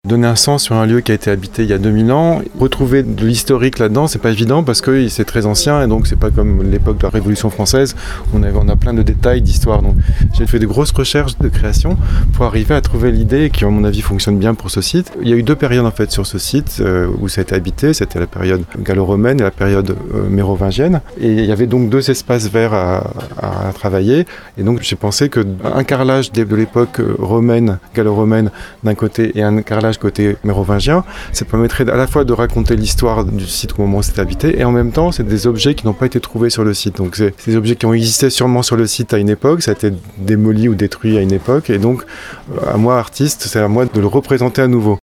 donner un sens sur un lieu qui a été habité il y a 2000 ans. Retrouver de l'historique là-dedans, c'est pas évident parce que c'est très ancien et donc c'est pas comme l'époque de la Révolution française. On a plein de détails d'histoire. Donc j'ai fait de grosses recherches de création pour arriver à trouver l'idée qui, à mon avis, fonctionne bien pour ce site. Il y a eu 2 périodes en fait sur ce site où ça a été habité. C'était la période gallo-romaine et la période mérovingienne. Et il y avait donc 2 espaces verts à travailler. Et donc j'ai pensé qu'un carrelage de l'époque romaine, gallo-romaine d'un côté et un carrelage côté mérovingien, ça permettrait à la fois de raconter l'histoire du site au moment où c'était habité et en même temps c'est des objets qui n'ont pas été trouvés sur le site. Donc c'est des objets qui ont existé sûrement sur le site à une époque, ça a été démoli ou détruit à une époque et donc à moi artiste, c'est à moi de le représenter à nouveau.